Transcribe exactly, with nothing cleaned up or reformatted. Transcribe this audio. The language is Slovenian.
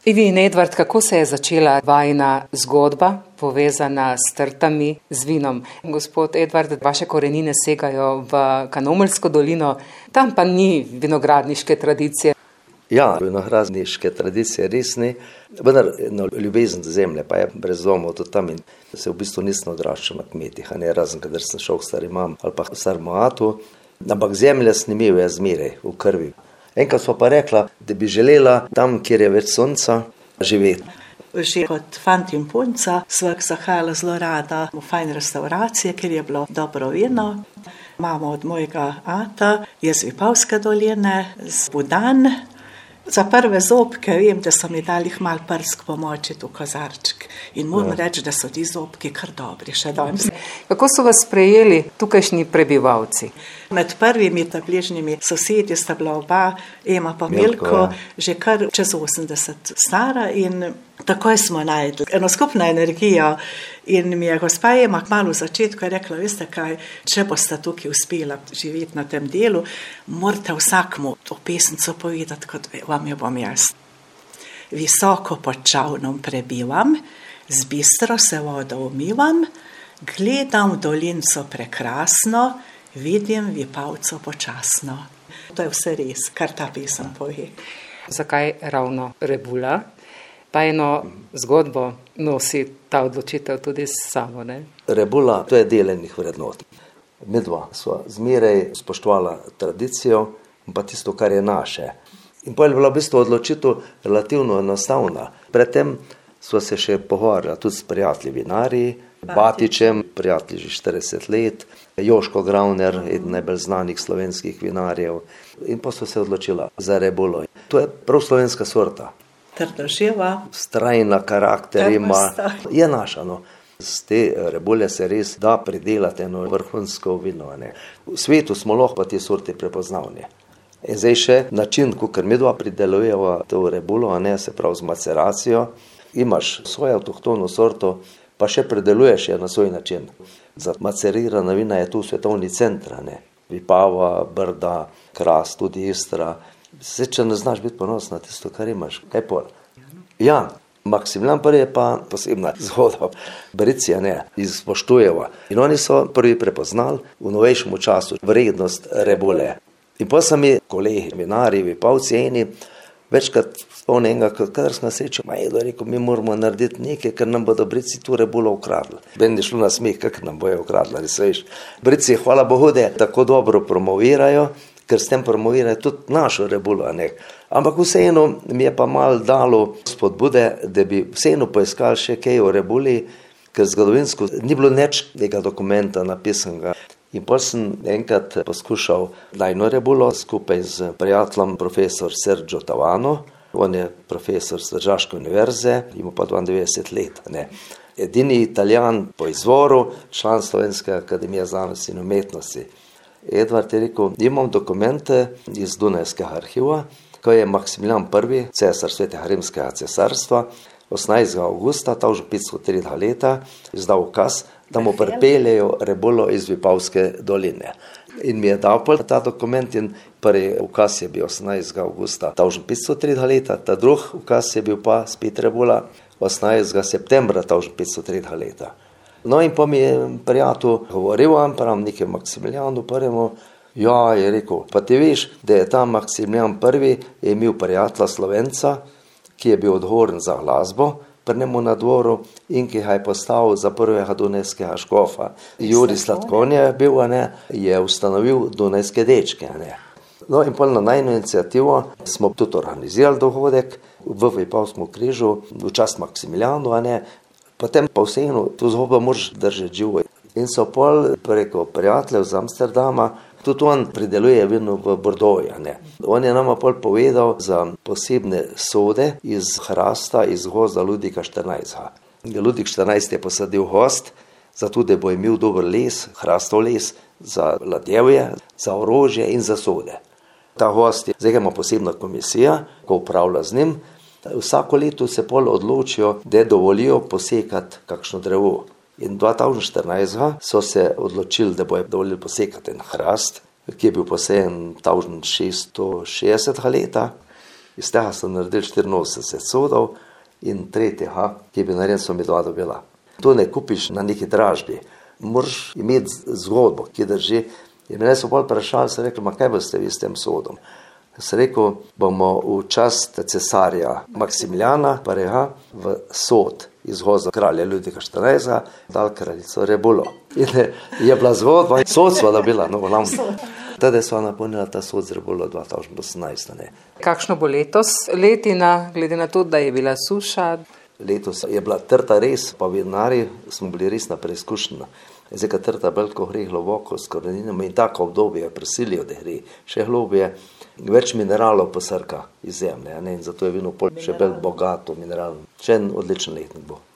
Ivi in Edvard, kako se je začela vajina zgodba, povezana s trtami, z vinom? Gospod Edvard, vaše korenine segajo v Kanomeljsko dolino, tam pa ni vinogradniške tradicije. Ja, vinogradniške tradicije res ni, vendar eno ljubezen do zemlje, pa je brez dvoma tudi tam in se v bistvu nisem odraščal na kmetih, a ne razen, kadar sem šel k starim mam ali pa k staremu atu, ampak zemlja sem imel jaz zmeraj v krvi. Enkrat sva pa rekla, da bi želela tam, kjer je več sonca, živeti. Že kot fant in punca sva zahajala zelo rada v fajn restauracije, kjer je bilo dobro vino. Imamo od mojega ata, je z Vipavske doline, z Budan. Za prve zobke vem, da so mi dali malo prsk pomoči v kozarček. In moram ja. reči, da so ti zobki kar dobri še danes. Kako so vas sprejeli tukajšnji prebivalci? Med prvimi bližnjimi sosedji sta bila oba, Ema pa Milko, ja. že kar čez osemdeset stara in takoj smo najdli eno skupno energijo. In mi je gospa Ema kmalu v začetku je rekla, veste kaj, če boste tukaj uspela živeti na tem delu, morate vsakmu to pesnico povedati, kot vam jo bom jaz. Visoko pod čavnom prebivam, z bistro se vodo umivam, gledam v dolinco prekrasno, vidim Vipavco počasno. To je vse res, kar ta pesem pove. Zakaj ravno Rebula? Pa eno zgodbo nosi ta odločitev tudi s sabo, ne? Rebula, to je delenih vrednot. Midva sva zmeraj spoštovala tradicijo in pa tisto, kar je naše. In pa je bila v bistvu odločitev relativno enostavna. Predtem sva se še pogovarjala tudi s prijatelji vinarji, Batičem, prijatelji že štirideset let, Joško Gravner, eden najbolj znanih slovenskih vinarjev. In pa sva se odločila za Rebulo. To je prav slovenska sorta. Trdoživa. Strajna karakter ima, je naša, no. Z te Rebule se res da pridelati eno vrhunsko vino, ne. V svetu smo lahko pa te sorte prepoznavni. In zdaj še način, kakor midva pridelujeva to Rebulo, a ne, se pravi z maceracijo, imaš svojo avtohtono sorto, pa še predeluješ je na svoj način. Za macerirana vina je tu svetovni centra, ne. Vipava, Brda, Kras, tudi Istra. Se, če ne znaš biti ponosen na tisto, kar imaš, kaj pol? Ja, Maksimilijan prvi je pa posebna zgodba. Bericija ne, izpoštujeva. In oni so prvi prepoznali v novejšem času vrednost Rebule. In pa so mi kolegi, vinari, Vipavci eni, večkrat spomnenega, kadar smo srečali, ma je rekel, mi moramo narediti nekaj, ker nam bodo Brici tu Rebulo ukradli. Ben je šlo na smeh, kak nam bojo ukradli, ne sveš. Brici, hvala Bogu, da tako dobro promovirajo, ker s tem promovirajo tudi našo Rebulo, ne. Ampak vseeno mi je pa malo dalo spodbude, da bi vseeno poiskali še kaj o Rebuli, ker zgodovinsko ni bilo nič tega dokumenta napisanega. In potem sem enkrat poskušal najno Rebulo skupaj z prijateljem profesor Sergio Tavano. On je profesor s Tržaške univerze, ima pa dvaindevetdeset let. Ne. Edini Italijan po izvoru, član Slovenske akademije znanosti in umetnosti. Edvard je rekel, imam dokumente iz Dunajskega arhiva, ko je Maksimilijan prvi, cesar Svetega rimskega cesarstva, osemnajstega avgusta tisoč petsto tretjega leta izdal ukaz, da mu pripeljejo Rebulo iz Vipavske doline. In mi je dal ta dokument in prvi ukaz je bil osemnajstega avgusta tisoč petsto tretjega leta, ta drugi ukaz je bil pa spet Rebula osemnajstega septembra tisoč petsto tretjega leta. No in pa mi je prijatelj govoril, prav nekaj Maksimilijanu prvemu, ja, je rekel, pa ti veš, da je ta Maksimilijan prvi je imel prijatelja Slovenca, ki je bil odgovoren za glasbo, pri njemu na dvoru in ki ga je postavil za prvega dunajskega škofa. Jurij Slatkonja je bil, ne, je ustanovil Dunajske dečke, ne. No in pol na najno inicijativo smo tudi organizirali dogodek v Vipavskem križu, v čast Maksimilijanu, ne. Potem pa vseeno to zgodbo moraš držati živo. In so pol preko prijateljev z Amsterdama, tudi on prideluje vino v Bordeauxu, ne. On je nama pol povedal za posebne sode iz hrasta, iz gozda Ludvika štirinajstega. Ludvik štirinajsti je posadil gozd, zato da bo imel dober les, hrastov les, za ladjevje, za orožje in za sode. Ta gozd je, zdaj ima posebna komisija, ko upravlja z njim. Vsako leto se pol odločijo, da dovolijo posekati kakšno drevo. In dva tisoč štirinajstega so se odločili, da bojo dovolili posekati en hrast, ki je bil posejen tisoč šeststo šestdesetega leta. Iz tega so naredili štiriinosemdeset sodov in tretjega, ki bi naredil, so mi dva dobila. To ne kupiš na neki dražbi. Moraš imeti zgodbo, ki drži. In mene so bolj vprašali, sem rekel, ma kaj boste vi s tem sodom? Sem rekel, bomo v čast cesarja Maksimiljana Pareha v sod izvoza kralja Ludvika štirinajstega dal kraljico Rebulo. In je bila zgodba, sod sva dobila, no, volam. Tada sva napolnila ta sod z Rebulo dva tisoč osemnajst. Ne. Kakšno bo letos letina, glede na to, da je bila suša? Letos je bila trta res, pa vinari smo bili res na preizkušnji. Zdaj, kad trta veliko gre globoko s koreninami in tako obdobje prisilijo, da gre še globje, več mineralov posrka iz zemlje, ne? In zato je vino pol še bolj bogato mineralno. Še en odličen letnik bo.